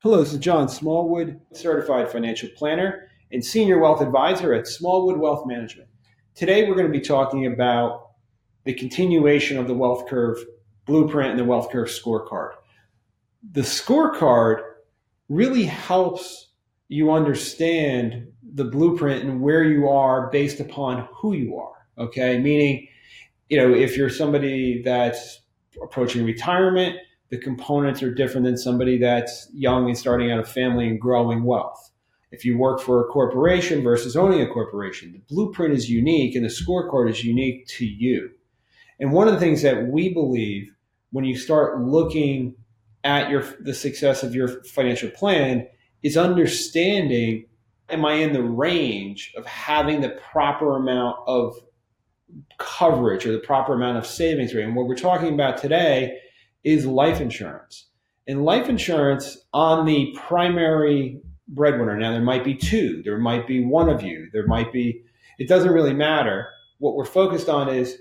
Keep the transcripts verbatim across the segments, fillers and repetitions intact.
Hello, this is John Smallwood, certified financial planner and senior wealth advisor at Smallwood Wealth Management. Today, we're going to be talking about the continuation of the wealth curve blueprint and the wealth curve scorecard. The scorecard really helps you understand the blueprint and where you are based upon who you are. Okay, meaning, you know, if you're somebody that's approaching retirement, the components are different than somebody that's young and starting out a family and growing wealth. If you work for a corporation versus owning a corporation, the blueprint is unique and the scorecard is unique to you. And one of the things that we believe when you start looking at your the success of your financial plan is understanding, am I in the range of having the proper amount of coverage or the proper amount of savings rate? And what we're talking about today is life insurance. And life insurance on the primary breadwinner. Now, there might be two, there might be one of you, there might be, it doesn't really matter. What we're focused on is,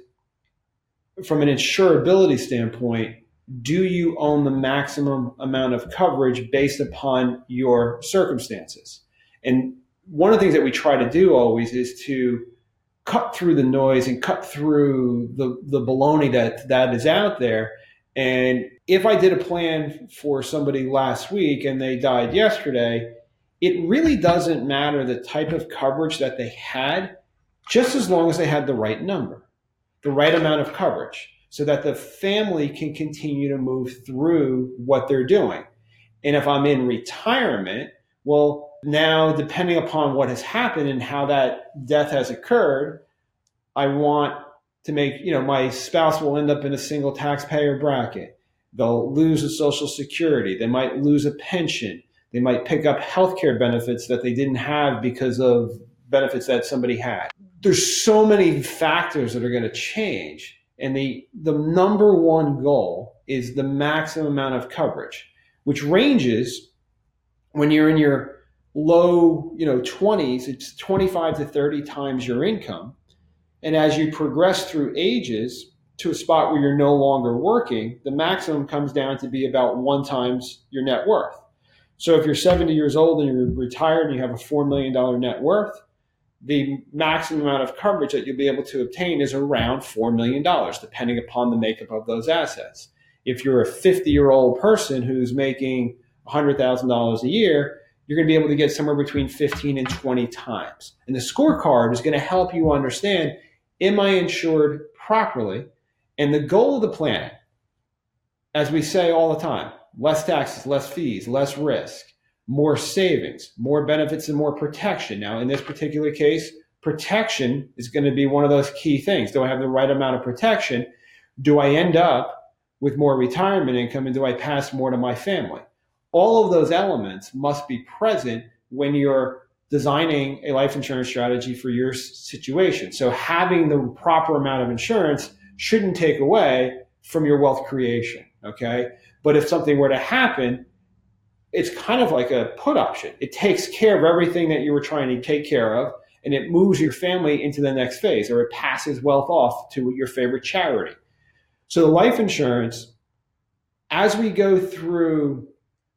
from an insurability standpoint, do you own the maximum amount of coverage based upon your circumstances? And one of the things that we try to do always is to cut through the noise and cut through the, the baloney that, that is out there. And if I did a plan for somebody last week and they died yesterday, it really doesn't matter the type of coverage that they had, just as long as they had the right number, the right amount of coverage, so that the family can continue to move through what they're doing. And if I'm in retirement, well, now depending upon what has happened and how that death has occurred, I want to make, you know, my spouse will end up in a single taxpayer bracket. They'll lose a Social Security. They might lose a pension. They might pick up healthcare benefits that they didn't have because of benefits that somebody had. There's so many factors that are going to change. And the, the number one goal is the maximum amount of coverage, which ranges when you're in your low, you know, twenties, it's twenty-five to thirty times your income. And as you progress through ages to a spot where you're no longer working, the maximum comes down to be about one times your net worth. So if you're seventy years old and you're retired and you have a four million dollars net worth, the maximum amount of coverage that you'll be able to obtain is around four million dollars, depending upon the makeup of those assets. If you're a fifty-year-old person who's making one hundred thousand dollars a year, you're going to be able to get somewhere between fifteen and twenty times. And the scorecard is going to help you understand, am I insured properly? And the goal of the plan, as we say all the time, less taxes, less fees, less risk, more savings, more benefits, and more protection. Now, in this particular case, protection is going to be one of those key things. Do I have the right amount of protection? Do I end up with more retirement income? And do I pass more to my family? All of those elements must be present when you're designing a life insurance strategy for your situation. So having the proper amount of insurance shouldn't take away from your wealth creation, okay? But if something were to happen, it's kind of like a put option. It takes care of everything that you were trying to take care of, and it moves your family into the next phase, or it passes wealth off to your favorite charity. So the life insurance, as we go through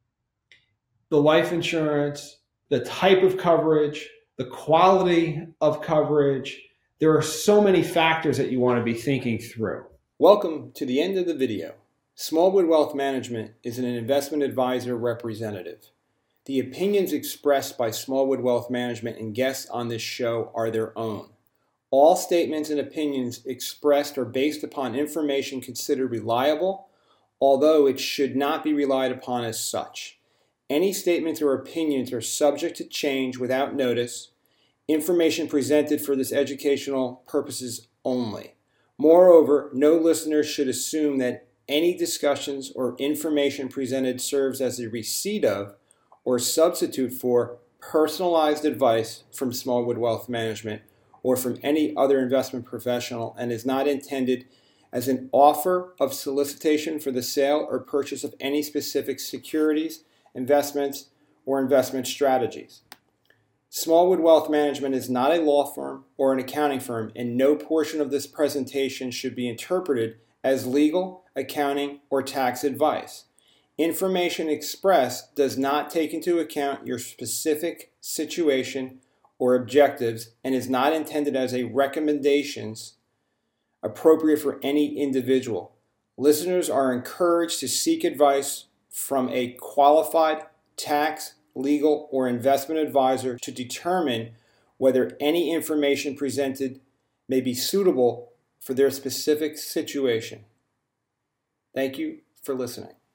the life insurance, the type of coverage, the quality of coverage, there are so many factors that you want to be thinking through. Welcome to the end of the video. Smallwood Wealth Management is an investment advisor representative. The opinions expressed by Smallwood Wealth Management and guests on this show are their own. All statements and opinions expressed are based upon information considered reliable, although it should not be relied upon as such. Any statements or opinions are subject to change without notice. Information presented for this educational purposes only. Moreover, no listener should assume that any discussions or information presented serves as a receipt of or substitute for personalized advice from Smallwood Wealth Management or from any other investment professional and is not intended as an offer of solicitation for the sale or purchase of any specific securities, investments, or investment strategies. Smallwood Wealth Management is not a law firm or an accounting firm, and no portion of this presentation should be interpreted as legal, accounting, or tax advice. Information expressed does not take into account your specific situation or objectives and is not intended as a recommendations appropriate for any individual. Listeners are encouraged to seek advice from a qualified tax, legal, or investment advisor to determine whether any information presented may be suitable for their specific situation. Thank you for listening.